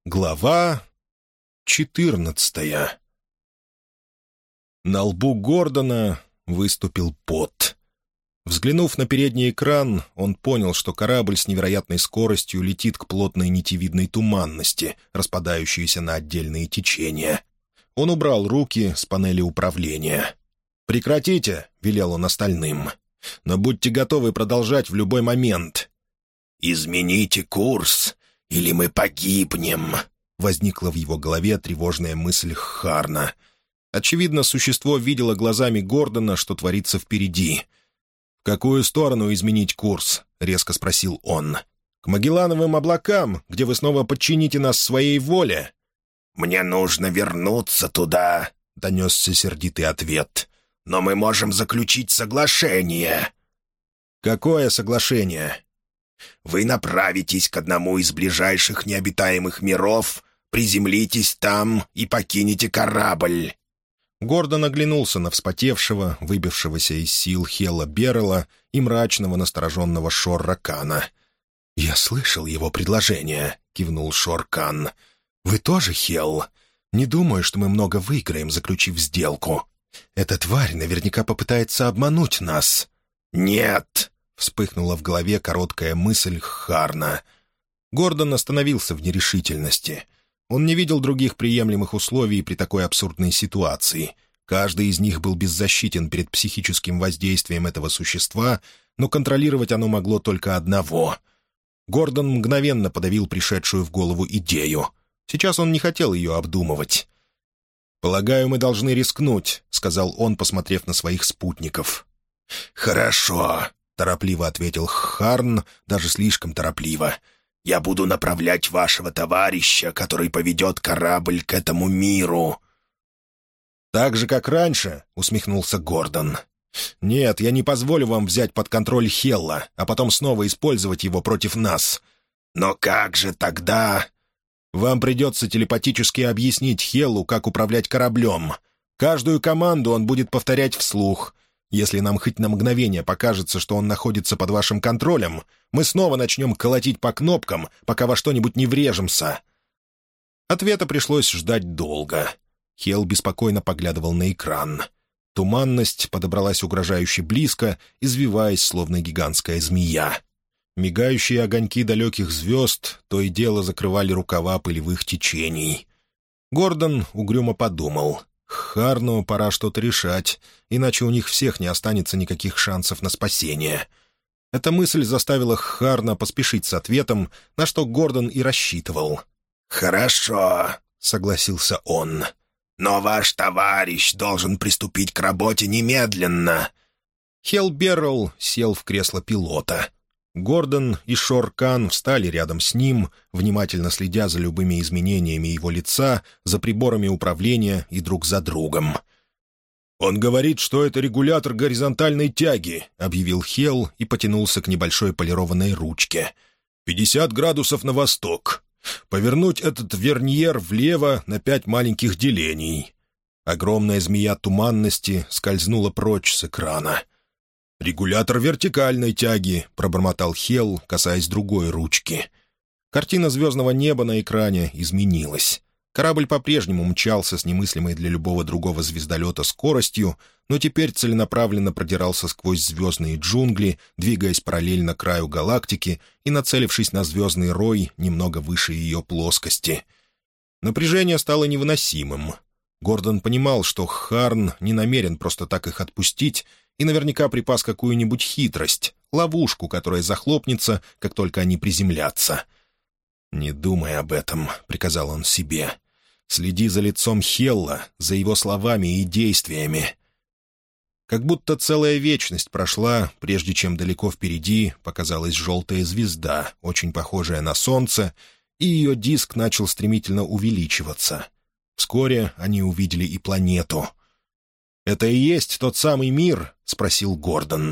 Глава 14. На лбу Гордона выступил пот. Взглянув на передний экран, он понял, что корабль с невероятной скоростью летит к плотной нитевидной туманности, распадающейся на отдельные течения. Он убрал руки с панели управления. «Прекратите!» — велел он остальным. «Но будьте готовы продолжать в любой момент». «Измените курс, или мы погибнем», — возникла в его голове тревожная мысль Харна. Очевидно, существо видело глазами Гордона, что творится впереди. «В какую сторону изменить курс?» — резко спросил он. «К Магеллановым облакам, где вы снова подчините нас своей воле?» «Мне нужно вернуться туда», — донесся сердитый ответ. «Но мы можем заключить соглашение». «Какое соглашение?» «Вы направитесь к одному из ближайших необитаемых миров, приземлитесь там и покинете корабль». Гордон оглянулся на вспотевшего, выбившегося из сил Хелла Беррелла и мрачного настороженного Шор-Ракана. «Я слышал его предложение», — кивнул Шор-Кан. «Вы тоже, Хелл? Не думаю, что мы много выиграем, заключив сделку. Эта тварь наверняка попытается обмануть нас». «Нет», — вспыхнула в голове короткая мысль Харна. Гордон остановился в нерешительности. Он не видел других приемлемых условий при такой абсурдной ситуации. Каждый из них был беззащитен перед психическим воздействием этого существа, но контролировать оно могло только одного. Гордон мгновенно подавил пришедшую в голову идею. Сейчас он не хотел ее обдумывать. «Полагаю, мы должны рискнуть», — сказал он, посмотрев на своих спутников. «Хорошо», — торопливо ответил Харн, даже слишком торопливо. «Я буду направлять вашего товарища, который поведет корабль к этому миру». «Так же, как раньше?» — усмехнулся Гордон. «Нет, я не позволю вам взять под контроль Хелла, а потом снова использовать его против нас». «Но как же тогда...» «Вам придется телепатически объяснить Хеллу, как управлять кораблем. Каждую команду он будет повторять вслух. Если нам хоть на мгновение покажется, что он находится под вашим контролем, мы снова начнем колотить по кнопкам, пока во что-нибудь не врежемся». Ответа пришлось ждать долго. Хелл беспокойно поглядывал на экран. Туманность подобралась угрожающе близко, извиваясь, словно гигантская змея. Мигающие огоньки далеких звезд то и дело закрывали рукава пылевых течений. Гордон угрюмо подумал: Харну пора что-то решать, иначе у них всех не останется никаких шансов на спасение. Эта мысль заставила Харна поспешить с ответом, на что Гордон и рассчитывал. «Хорошо», — согласился он. «Но ваш товарищ должен приступить к работе немедленно». Хелл Беррелл сел в кресло пилота. Гордон и Шор-Кан встали рядом с ним, внимательно следя за любыми изменениями его лица, за приборами управления и друг за другом. «Он говорит, что это регулятор горизонтальной тяги», — объявил Хелл и потянулся к небольшой полированной ручке. 50 градусов на восток. Повернуть этот верньер влево на 5 маленьких делений». Огромная змея туманности скользнула прочь с экрана. «Регулятор вертикальной тяги», — пробормотал Хелл, касаясь другой ручки. Картина звездного неба на экране изменилась. Корабль по-прежнему мчался с немыслимой для любого другого звездолета скоростью, но теперь целенаправленно продирался сквозь звездные джунгли, двигаясь параллельно краю галактики и нацелившись на звездный рой немного выше ее плоскости. Напряжение стало невыносимым. Гордон понимал, что Харн не намерен просто так их отпустить, и наверняка припас какую-нибудь хитрость, ловушку, которая захлопнется, как только они приземлятся. «Не думай об этом», — приказал он себе. «Следи за лицом Хелла, за его словами и действиями». Как будто целая вечность прошла, прежде чем далеко впереди показалась желтая звезда, очень похожая на Солнце, и ее диск начал стремительно увеличиваться. Вскоре они увидели и планету. «Это и есть тот самый мир?» — спросил Гордон.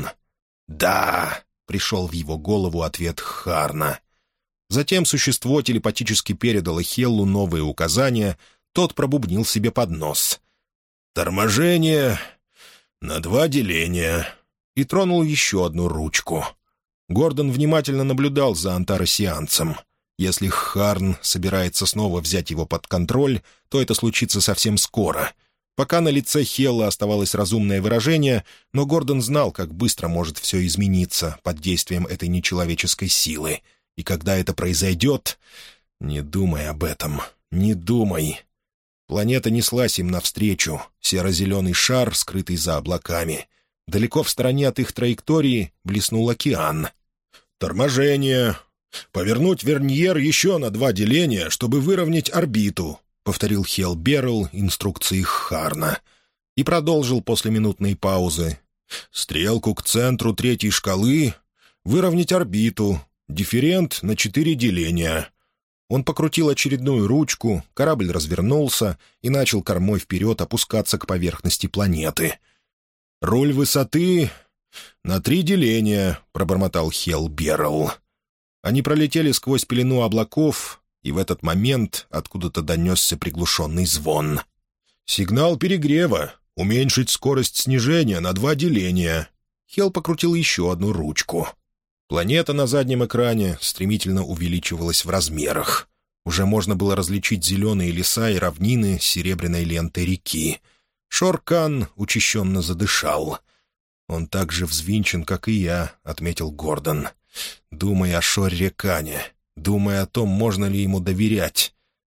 «Да», — пришел в его голову ответ Харна. Затем существо телепатически передало Хеллу новые указания, тот пробубнил себе под нос. «Торможение на 2 деления», и тронул еще одну ручку. Гордон внимательно наблюдал за антаросианцем. Если Харн собирается снова взять его под контроль, то это случится совсем скоро. Пока на лице Хелла оставалось разумное выражение, но Гордон знал, как быстро может все измениться под действием этой нечеловеческой силы. И когда это произойдет... Не думай об этом, не думай. Планета неслась им навстречу, серо-зеленый шар, скрытый за облаками. Далеко в стороне от их траектории блеснул океан. «Торможение! Повернуть верньер еще на 2 деления, чтобы выровнять орбиту», — повторил Хелл Беррелл инструкции Харна. И продолжил после минутной паузы. «Стрелку к центру 3-й шкалы, выровнять орбиту, дифферент на 4 деления». Он покрутил очередную ручку, корабль развернулся и начал кормой вперед опускаться к поверхности планеты. «Руль высоты на 3 деления», — пробормотал Хелл Беррелл. Они пролетели сквозь пелену облаков, и в этот момент откуда-то донесся приглушенный звон. «Сигнал перегрева. Уменьшить скорость снижения на 2 деления». Хелл покрутил еще одну ручку. Планета на заднем экране стремительно увеличивалась в размерах. Уже можно было различить зеленые леса и равнины с серебряной лентой реки. Шор-Кан учащенно задышал. «Он так же взвинчен, как и я», — отметил Гордон. «Думай о Шорре-Кане. Думай о том, можно ли ему доверять».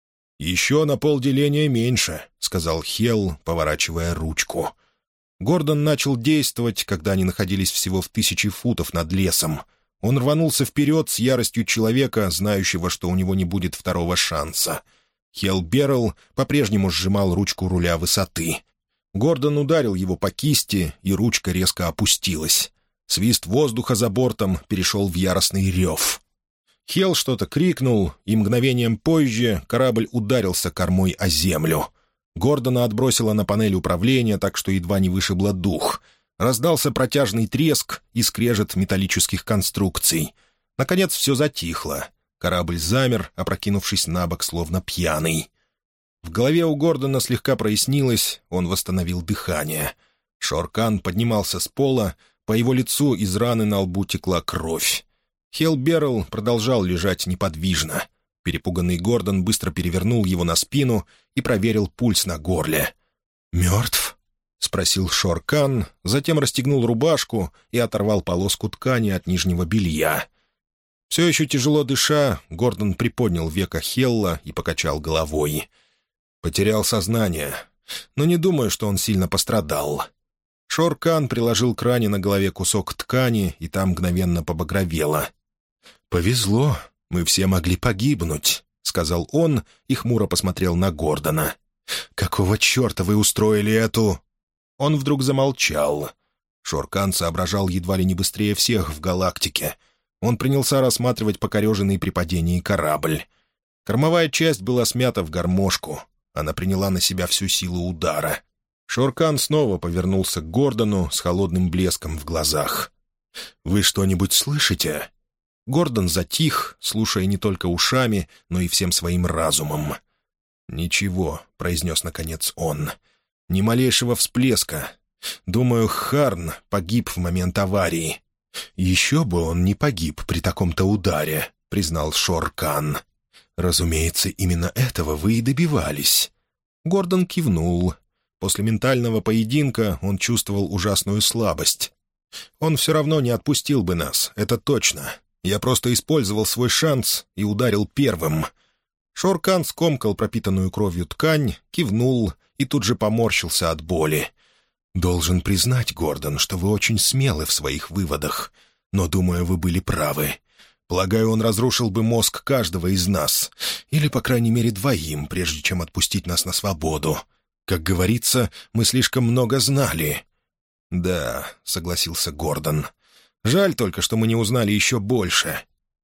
«Еще на полделения меньше», — сказал Хелл, поворачивая ручку. Гордон начал действовать, когда они находились всего в 1000 футов над лесом. Он рванулся вперед с яростью человека, знающего, что у него не будет второго шанса. Хелл Беррелл по-прежнему сжимал ручку руля высоты. Гордон ударил его по кисти, и ручка резко опустилась. Свист воздуха за бортом перешел в яростный рев. Хелл что-то крикнул, и мгновением позже корабль ударился кормой о землю. Гордона отбросило на панель управления, так что едва не вышибло дух. Раздался протяжный треск и скрежет металлических конструкций. Наконец все затихло. Корабль замер, опрокинувшись на бок, словно пьяный. В голове у Гордона слегка прояснилось, он восстановил дыхание. Шор-Кан поднимался с пола, по его лицу из раны на лбу текла кровь. Хелл Беррелл продолжал лежать неподвижно. Перепуганный Гордон быстро перевернул его на спину и проверил пульс на горле. «Мертв?» — спросил Шор-Кан, затем расстегнул рубашку и оторвал полоску ткани от нижнего белья. Все еще тяжело дыша, Гордон приподнял веко Хелла и покачал головой. «Потерял сознание, но не думаю, что он сильно пострадал». Шор-Кан приложил к ране на голове кусок ткани, и там мгновенно побагровело. «Повезло, мы все могли погибнуть», — сказал он и хмуро посмотрел на Гордона. «Какого черта вы устроили эту...» Он вдруг замолчал. Шор-Кан соображал едва ли не быстрее всех в галактике. Он принялся рассматривать покореженный при падении корабль. Кормовая часть была смята в гармошку. Она приняла на себя всю силу удара. Шор-Кан снова повернулся к Гордону с холодным блеском в глазах. «Вы что-нибудь слышите?» Гордон затих, слушая не только ушами, но и всем своим разумом. «Ничего», — произнес наконец он. «Ни малейшего всплеска. Думаю, Харн погиб в момент аварии». «Еще бы он не погиб при таком-то ударе», — признал Шор-Кан. «Разумеется, именно этого вы и добивались». Гордон кивнул. После ментального поединка он чувствовал ужасную слабость. «Он все равно не отпустил бы нас, это точно. Я просто использовал свой шанс и ударил первым». Шор-Кан скомкал пропитанную кровью ткань, кивнул и тут же поморщился от боли. «Должен признать, Гордон, что вы очень смелы в своих выводах, но, думаю, вы были правы. Полагаю, он разрушил бы мозг каждого из нас, или, по крайней мере, 2, прежде чем отпустить нас на свободу. Как говорится, мы слишком много знали». «Да», — согласился Гордон. «Жаль только, что мы не узнали еще больше».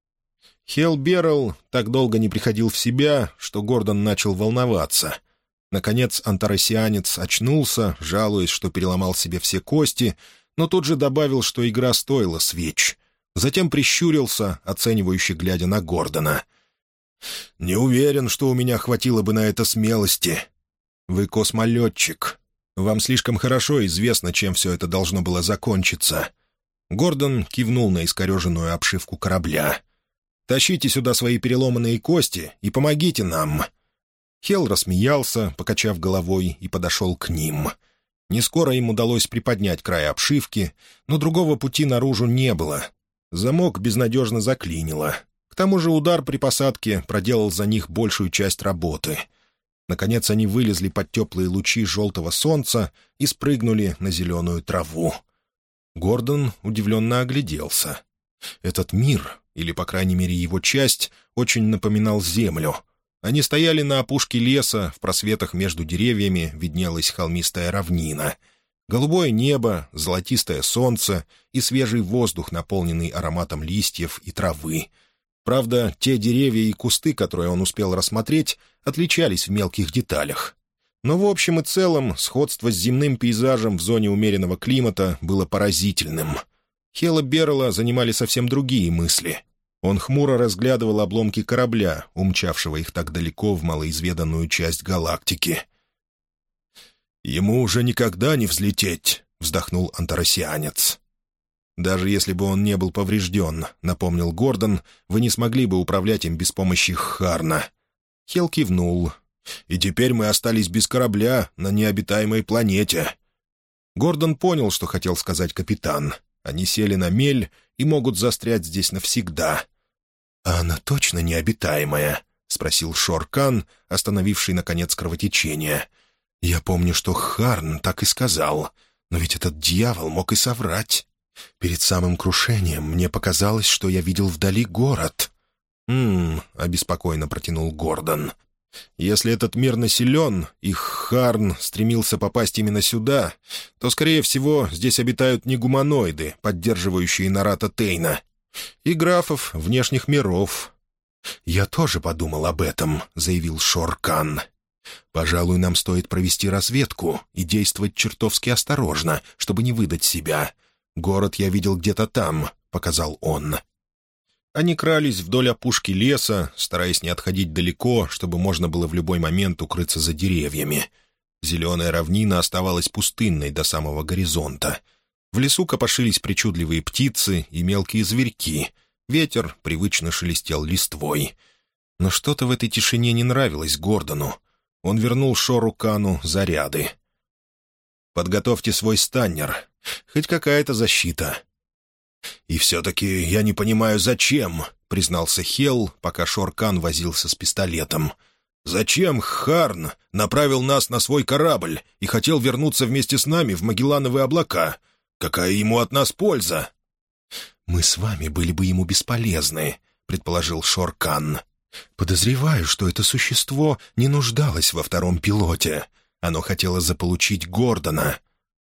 Хелл Беррелл так долго не приходил в себя, что Гордон начал волноваться. Наконец антаросианец очнулся, жалуясь, что переломал себе все кости, но тут же добавил, что игра стоила свеч. Затем прищурился, оценивающе глядя на Гордона. «Не уверен, что у меня хватило бы на это смелости. Вы космолетчик. Вам слишком хорошо известно, чем все это должно было закончиться». Гордон кивнул на искореженную обшивку корабля. Тащите сюда свои переломанные кости и помогите нам». Хелл рассмеялся, покачав головой, и подошел к ним. Не скоро им удалось приподнять край обшивки, но другого пути наружу не было. Замок безнадежно заклинило. К тому же удар при посадке проделал за них большую часть работы. Наконец они вылезли под теплые лучи желтого солнца и спрыгнули на зеленую траву. Гордон удивленно огляделся. Этот мир, или, по крайней мере, его часть, очень напоминал землю. Они стояли на опушке леса, в просветах между деревьями виднелась холмистая равнина. Голубое небо, золотистое солнце и свежий воздух, наполненный ароматом листьев и травы. Правда, те деревья и кусты, которые он успел рассмотреть, отличались в мелких деталях. Но в общем и целом сходство с земным пейзажем в зоне умеренного климата было поразительным. Хелла Беррелла занимали совсем другие мысли. Он хмуро разглядывал обломки корабля, умчавшего их так далеко в малоизведанную часть галактики. «Ему уже никогда не взлететь», — вздохнул антаросианец. «Даже если бы он не был поврежден», — напомнил Гордон, — «вы не смогли бы управлять им без помощи Харна». Хелл кивнул. «И теперь мы остались без корабля на необитаемой планете». Гордон понял, что хотел сказать капитан. Они сели на мель и могут застрять здесь навсегда. «А она точно необитаемая?» — спросил Шор-Кан, остановивший, наконец, кровотечение. «Я помню, что Харн так и сказал, но ведь этот дьявол мог и соврать. Перед самым крушением мне показалось, что я видел вдали город». обеспокоенно протянул Гордон. «Если этот мир населен, и Харн стремился попасть именно сюда, то, скорее всего, здесь обитают не гуманоиды, поддерживающие Нарата Тейна, и графов внешних миров». «Я тоже подумал об этом», — заявил Шор-Кан. «Пожалуй, нам стоит провести разведку и действовать чертовски осторожно, чтобы не выдать себя. Город я видел где-то там», — показал он. Они крались вдоль опушки леса, стараясь не отходить далеко, чтобы можно было в любой момент укрыться за деревьями. Зеленая равнина оставалась пустынной до самого горизонта. В лесу копошились причудливые птицы и мелкие зверьки. Ветер привычно шелестел листвой. Но что-то в этой тишине не нравилось Гордону. Он вернул Шору-Кану заряды. «Подготовьте свой станнер. Хоть какая-то защита». «И все-таки я не понимаю, зачем», — признался Хелл, пока Шор-Кан возился с пистолетом. «Зачем Харн направил нас на свой корабль и хотел вернуться вместе с нами в Магеллановые облака? Какая ему от нас польза?» «Мы с вами были бы ему бесполезны», — предположил Шор-Кан. «Подозреваю, что это существо не нуждалось во втором пилоте. Оно хотело заполучить Гордона».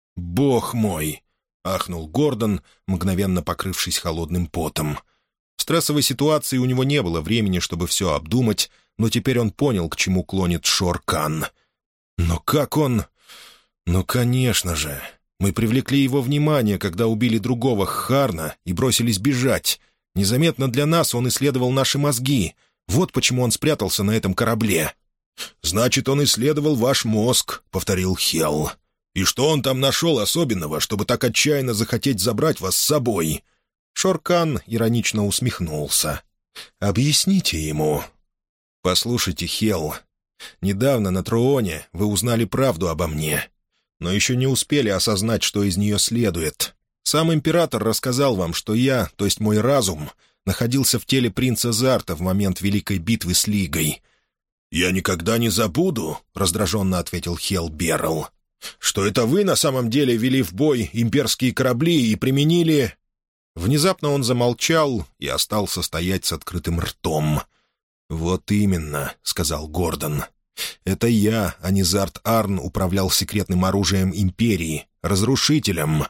«Бог мой!» — ахнул Гордон, мгновенно покрывшись холодным потом. В стрессовой ситуации у него не было времени, чтобы все обдумать, но теперь он понял, к чему клонит Шор-Кан. «Но как он...» «Ну, конечно же. Мы привлекли его внимание, когда убили другого Харна и бросились бежать. Незаметно для нас он исследовал наши мозги. Вот почему он спрятался на этом корабле». «Значит, он исследовал ваш мозг», — повторил Хелл. «И что он там нашел особенного, чтобы так отчаянно захотеть забрать вас с собой?» Шор-Кан иронично усмехнулся. «Объясните ему». «Послушайте, Хелл, недавно на Труоне вы узнали правду обо мне, но еще не успели осознать, что из нее следует. Сам император рассказал вам, что я, то есть мой разум, находился в теле принца Зарта в момент Великой битвы с Лигой». «Я никогда не забуду», — раздраженно ответил Хелл Беррелл, «что это вы на самом деле вели в бой имперские корабли и применили...» Внезапно он замолчал и остался стоять с открытым ртом. «Вот именно», — сказал Гордон. «Это я, а не Зарт Арн, управлял секретным оружием Империи, разрушителем».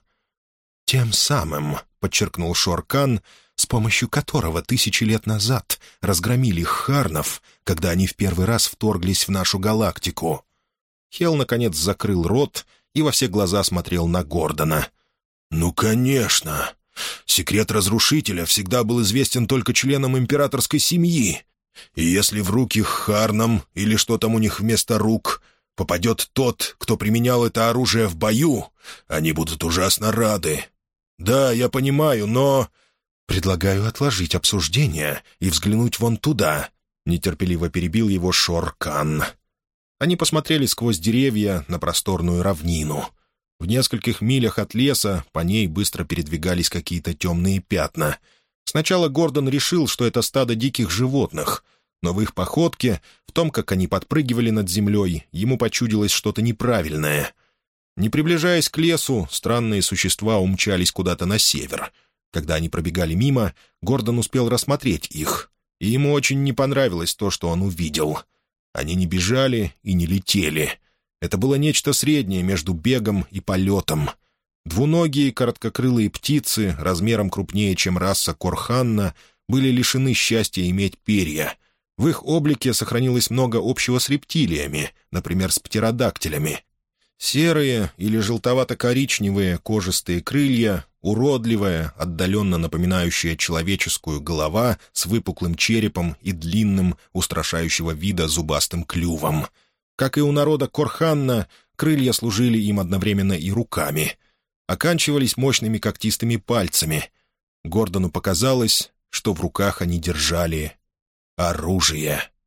«Тем самым», — подчеркнул Шор-Кан, с помощью которого 1000 лет назад разгромили Харнов, когда они в первый раз вторглись в нашу галактику». Хелл, наконец, закрыл рот и во все глаза смотрел на Гордона. «Ну, конечно. Секрет разрушителя всегда был известен только членам императорской семьи. И если в руки Харнам, или что там у них вместо рук, попадет тот, кто применял это оружие в бою, они будут ужасно рады. Да, я понимаю, но... «Предлагаю отложить обсуждение и взглянуть вон туда», — нетерпеливо перебил его Шор-Кан. Они посмотрели сквозь деревья на просторную равнину. В нескольких милях от леса по ней быстро передвигались какие-то темные пятна. Сначала Гордон решил, что это стадо диких животных, но в их походке, в том, как они подпрыгивали над землей, ему почудилось что-то неправильное. Не приближаясь к лесу, странные существа умчались куда-то на север. Когда они пробегали мимо, Гордон успел рассмотреть их, и ему очень не понравилось то, что он увидел. Они не бежали и не летели. Это было нечто среднее между бегом и полетом. Двуногие короткокрылые птицы, размером крупнее, чем раса Корханна, были лишены счастья иметь перья. В их облике сохранилось много общего с рептилиями, например, с птеродактилями. Серые или желтовато-коричневые кожистые крылья, уродливая, отдаленно напоминающая человеческую голова с выпуклым черепом и длинным, устрашающего вида зубастым клювом. Как и у народа Корханна, крылья служили им одновременно и руками. Оканчивались мощными когтистыми пальцами. Гордону показалось, что в руках они держали оружие.